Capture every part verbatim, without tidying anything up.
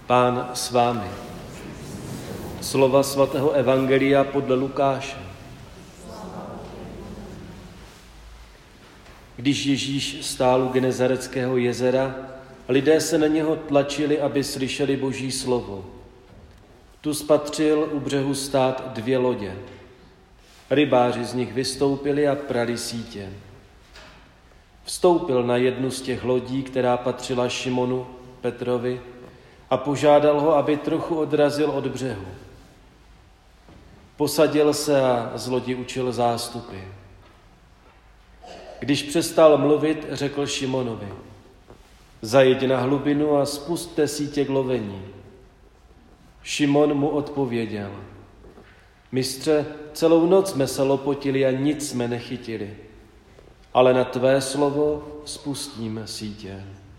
Pán s vámi. Slova svatého evangelia podle Lukáše. Když Ježíš stál u Genezareckého jezera, lidé se na něho tlačili, aby slyšeli Boží slovo. Tu spatřil u břehu stát dvě lodě. Rybáři z nich vystoupili a prali sítě. Vstoupil na jednu z těch lodí, která patřila Šimonu Petrovi, a požádal ho, aby trochu odrazil od břehu. Posadil se a z lodi učil zástupy. Když přestal mluvit, řekl Šimonovi: Zajeď na hlubinu a spusťte sítě k lovení. Šimon mu odpověděl: Mistře, celou noc jsme se lopotili a nic jsme nechytili, ale na tvé slovo spustím sítě.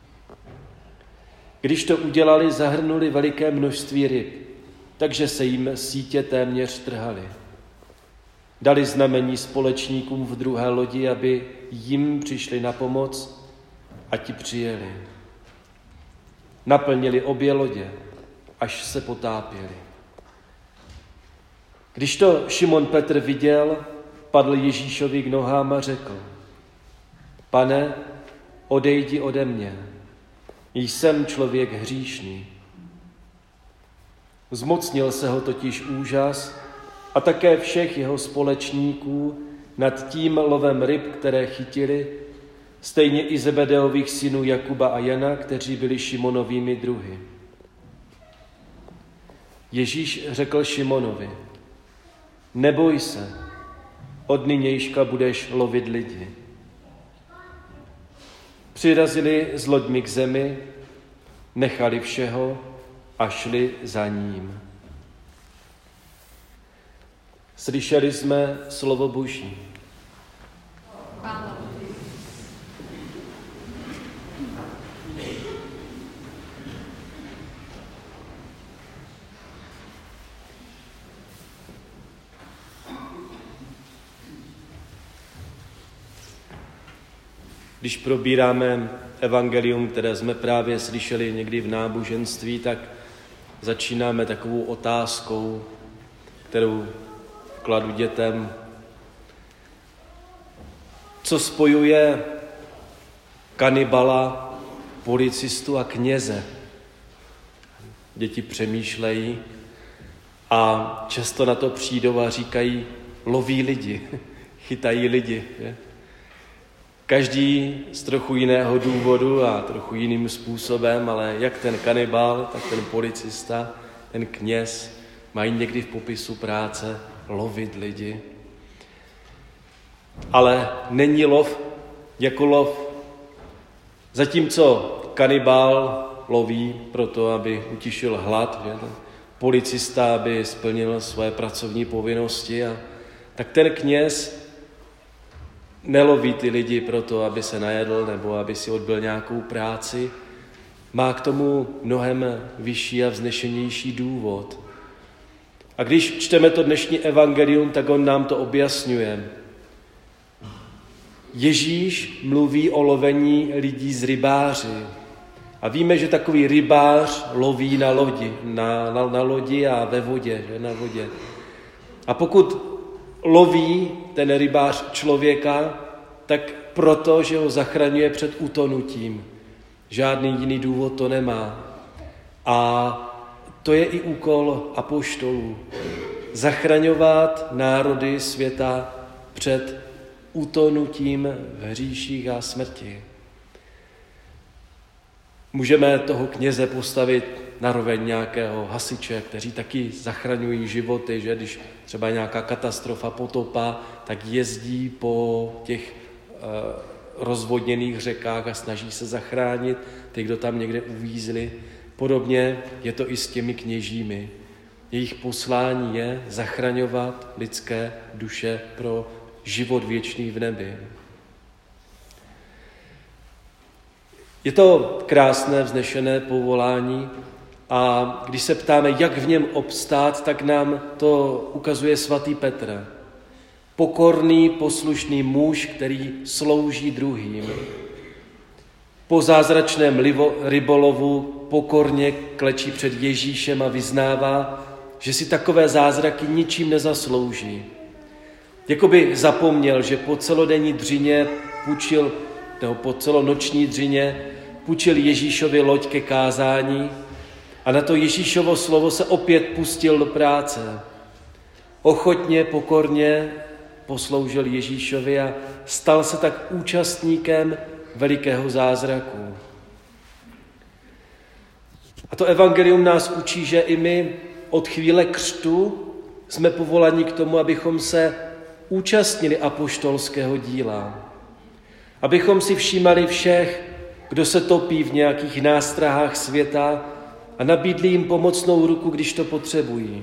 Když to udělali, zahrnuli veliké množství ryb, takže se jim sítě téměř trhaly. Dali znamení společníkům v druhé lodi, aby jim přišli na pomoc, a ti přijeli. Naplnili obě lodě, až se potápěli. Když to Šimon Petr viděl, padl Ježíšovi k nohám a řekl: Pane, odejdi ode mě, jsem člověk hříšný. Zmocnil se ho totiž úžas a také všech jeho společníků nad tím lovem ryb, které chytili, stejně i Zebedeových synů Jakuba a Jana, kteří byli Šimonovými druhy. Ježíš řekl Šimonovi: Neboj se, od nynějška budeš lovit lidi. Přirazili s loďmi k zemi, nechali všeho a šli za ním. Slyšeli jsme slovo Boží. Když probíráme evangelium, které jsme právě slyšeli někdy v náboženství, tak začínáme takovou otázkou, kterou kladu dětem. Co spojuje kanibala, policistu a kněze? Děti přemýšlejí a často na to přijdou a říkají: loví lidi, chytají lidi. Je? Každý z trochu jiného důvodu a trochu jiným způsobem, ale jak ten kanibal, tak ten policista, ten kněz mají někdy v popisu práce lovit lidi. Ale není lov jako lov. Zatímco kanibal loví proto, aby utišil hlad, že? Ten policista, aby splnil své pracovní povinnosti, a tak ten kněz neloví ty lidi proto, aby se najedl nebo aby si odbyl nějakou práci. Má k tomu mnohem vyšší a vznešenější důvod. A když čteme to dnešní evangelium, tak on nám to objasňuje. Ježíš mluví o lovení lidí z rybáři. A víme, že takový rybář loví na lodi, na, na, na lodi a ve vodě, že? Na vodě. A pokud loví ten rybář člověka, tak proto, že ho zachraňuje před utonutím. Žádný jiný důvod to nemá. A to je i úkol apoštolů. Zachraňovat národy světa před utonutím v hříších a smrti. Můžeme toho kněze postavit na roveň nějakého hasiče, kteří taky zachraňují životy, že když třeba nějaká katastrofa, potopa, tak jezdí po těch e, rozvodněných řekách a snaží se zachránit ty, kdo tam někde uvízli. Podobně je to i s těmi kněžími. Jejich poslání je zachraňovat lidské duše pro život věčný v nebi. Je to krásné, vznešené povolání a když se ptáme, jak v něm obstát, tak nám to ukazuje svatý Petr. Pokorný, poslušný muž, který slouží druhým. Po zázračném rybolovu pokorně klečí před Ježíšem a vyznává, že si takové zázraky ničím nezaslouží. Jakoby zapomněl, že po celodenní dřině půjčil, nebo po celonoční dřině půjčil Ježíšovi loď ke kázání a na to Ježíšovo slovo se opět pustil do práce. Ochotně, pokorně posloužil Ježíšovi a stal se tak účastníkem velikého zázraku. A to evangelium nás učí, že i my od chvíle křtu jsme povoláni k tomu, abychom se účastnili apoštolského díla. Abychom si všímali všech, kdo se topí v nějakých nástrahách světa a nabídli jim pomocnou ruku, když to potřebují.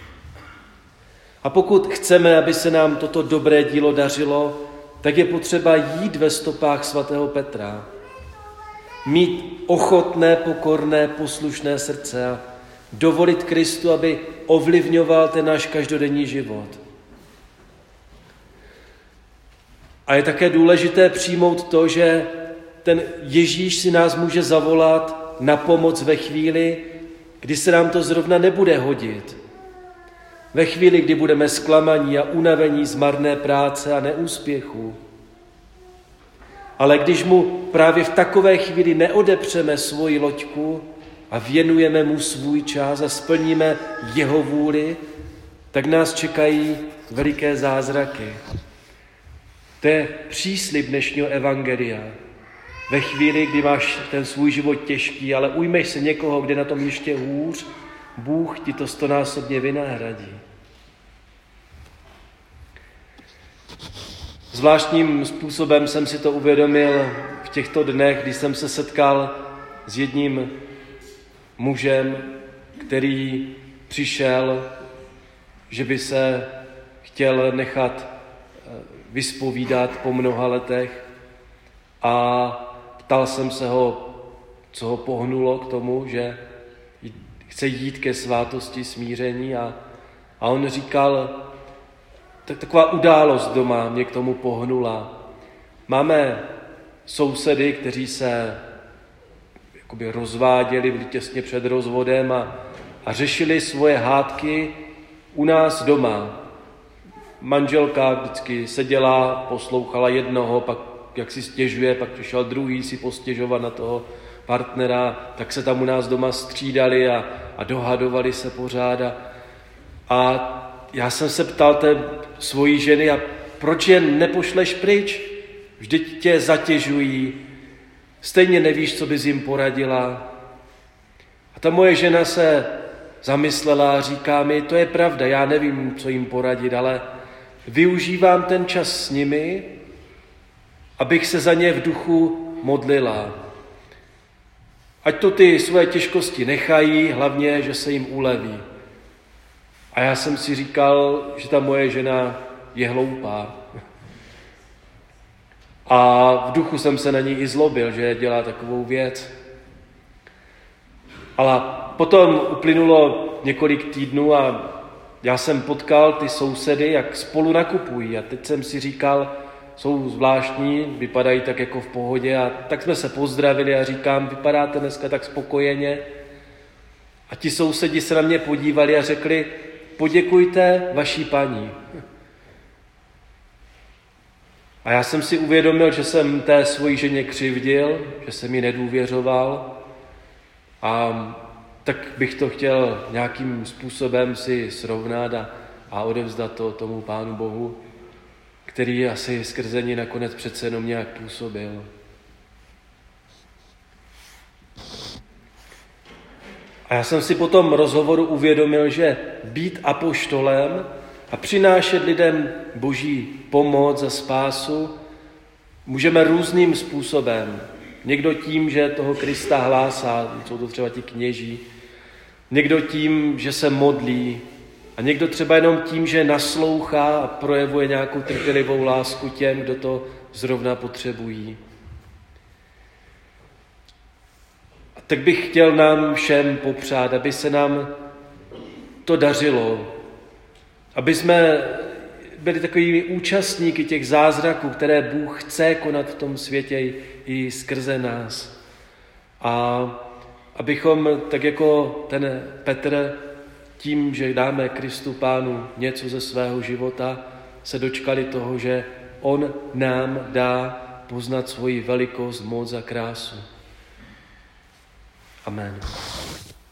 A pokud chceme, aby se nám toto dobré dílo dařilo, tak je potřeba jít ve stopách svatého Petra. Mít ochotné, pokorné, poslušné srdce a dovolit Kristu, aby ovlivňoval ten náš každodenní život. A je také důležité přijmout to, že ten Ježíš si nás může zavolat na pomoc ve chvíli, kdy se nám to zrovna nebude hodit. Ve chvíli, kdy budeme zklamaní a unavení z marné práce a neúspěchu. Ale když mu právě v takové chvíli neodepřeme svoji loďku a věnujeme mu svůj čas a splníme jeho vůli, tak nás čekají veliké zázraky. To je příslib dnešního evangelia. Ve chvíli, kdy máš ten svůj život těžký, ale ujmeš se někoho, kde na tom ještě hůř, Bůh ti to stonásobně vynahradí. Zvláštním způsobem jsem si to uvědomil v těchto dnech, kdy jsem se setkal s jedním mužem, který přišel, že by se chtěl nechat vyspovídat po mnoha letech a ptal jsem se ho, co ho pohnulo k tomu, že chce jít ke svátosti smíření a, a on říkal, tak taková událost doma mě k tomu pohnula. Máme sousedy, kteří se jakoby rozváděli, byli těsně před rozvodem a, a řešili svoje hádky u nás doma. Manželka vždycky seděla, poslouchala jednoho, pak jak si stěžuje, pak přišel druhý si postěžovat na toho partnera, tak se tam u nás doma střídali a, a dohadovali se pořád. A, a já jsem se ptal té svojí ženy, a proč je nepošleš pryč? Vždyť tě zatěžují, stejně nevíš, co bys jim poradila. A ta moje žena se zamyslela a říká mi, to je pravda, já nevím, co jim poradit, ale využívám ten čas s nimi, abych se za ně v duchu modlila. Ať to ty své těžkosti nechají, hlavně, že se jim uleví. A já jsem si říkal, že ta moje žena je hloupá. A v duchu jsem se na ní i zlobil, že dělá takovou věc. Ale potom uplynulo několik týdnů a já jsem potkal ty sousedy, jak spolu nakupují. A teď jsem si říkal, jsou zvláštní, vypadají tak jako v pohodě. A tak jsme se pozdravili a říkám, vypadáte dneska tak spokojeně. A ti sousedi se na mě podívali a řekli, poděkujte vaší paní. A já jsem si uvědomil, že jsem té svojí ženě křivdil, že jsem jí nedůvěřoval a tak bych to chtěl nějakým způsobem si srovnat a, a odevzdat to tomu Pánu Bohu, který asi skrze ní nakonec přece jenom nějak působil. A já jsem si po tom rozhovoru uvědomil, že být apoštolem a přinášet lidem Boží pomoc a spásu můžeme různým způsobem. Někdo tím, že toho Krista hlásá, jsou to třeba ti kněží, někdo tím, že se modlí a někdo třeba jenom tím, že naslouchá a projevuje nějakou trpělivou lásku těm, kdo to zrovna potřebují. A tak bych chtěl nám všem popřát, aby se nám to dařilo, aby jsme byli takovými účastníky těch zázraků, které Bůh chce konat v tom světě i skrze nás. A abychom tak jako ten Petr tím, že dáme Kristu Pánu něco ze svého života, se dočkali toho, že on nám dá poznat svoji velikost, moc a krásu. Amen.